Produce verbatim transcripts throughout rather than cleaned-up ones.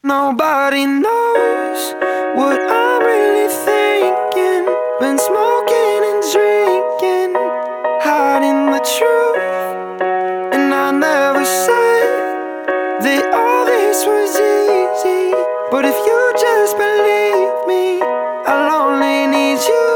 Nobody knows what I'm really thinking. Been smoking and drinking, hiding the truth. And I never said that all this was easy, but if you just believe me, I'll only need you.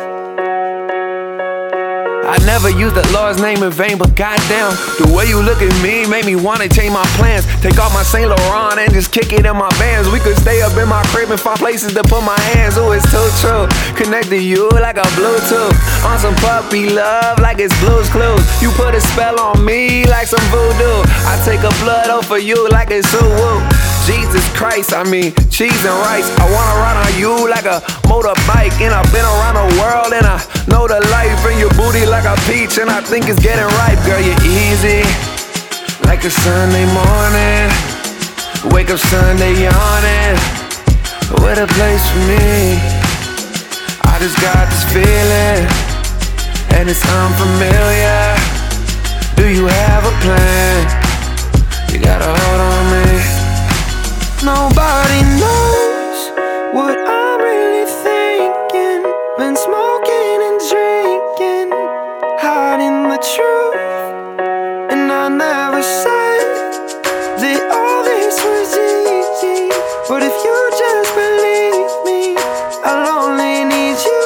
I never use the Lord's name in vain, but goddamn, the way you look at me made me wanna change my plans. Take off my Saint Laurent and just kick it in my Vans. We could stay up in my crib and find places to put my hands. Oh, it's too true. Connect to you like a Bluetooth. On some puppy love like it's Blue's Clues. You put a spell on me like some voodoo. I take a blood oath for you like it's woo. Jesus Christ, I mean cheese and rice. I wanna ride on you like a motorbike, and I've been around the world and I know the life. Bring your booty like a peach and I think it's getting ripe. Girl, you're easy like a Sunday morning. Wake up Sunday yawning. What a place for me. I just got this feeling and it's unfamiliar. Do you have a plan? You gotta hold on me. Nobody knows what I'm really thinking. Been smoking and drinking, hiding the truth. And I never said that all this was easy, but if you just believe me, I'll only need you.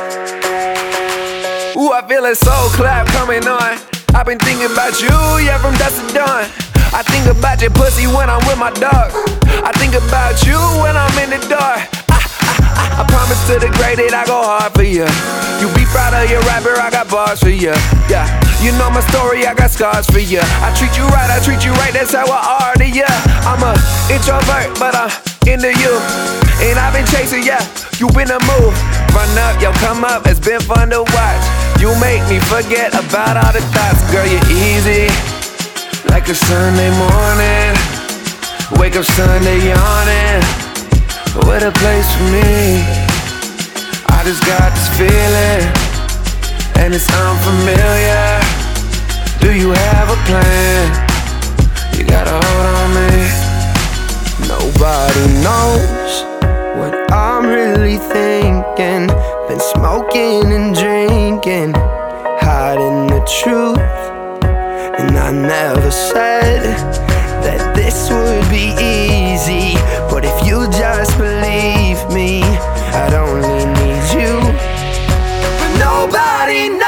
Ooh, I feel a soul clap coming on. I've been thinking about you, yeah, from dusk to dawn. I think about your pussy when I'm with my dog. I think about you when I'm in the dark. I, I, I, I promise to the grade that I go hard for you. You be proud of your rapper, I got bars for you. Yeah, you know my story, I got scars for you. I treat you right, I treat you right, that's how I are to you. I'm a introvert, but I'm into you. And I've been chasing, yeah, you been a move. Run up, yo, come up, it's been fun to watch. You make me forget about all the thoughts. Girl, you're easy like a Sunday morning. Wake up Sunday yawning. What a place for me. I just got this feeling and it's unfamiliar. Do you have a plan? You gotta hold on me. Nobody knows what I'm really thinking. Been smoking and drinking, hiding the truth. And I never said that this would be easy, but if you just believe me, I'd only need you. But nobody knows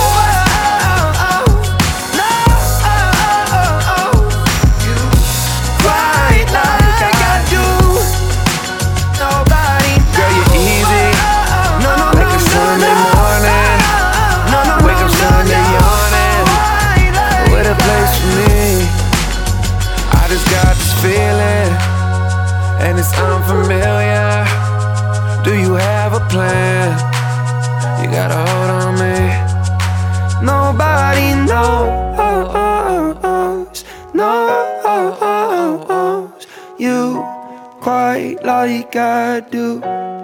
you quite like I do. Nobody knows. Girl, you're easy No, no, like no, a Sunday no, morning. no, no, Wake up no, Sunday no, yawning. What a place for me. I just got this feeling and it's unfamiliar. Do you have a plan? You gotta hold on me. Nobody knows, knows you quite like I do.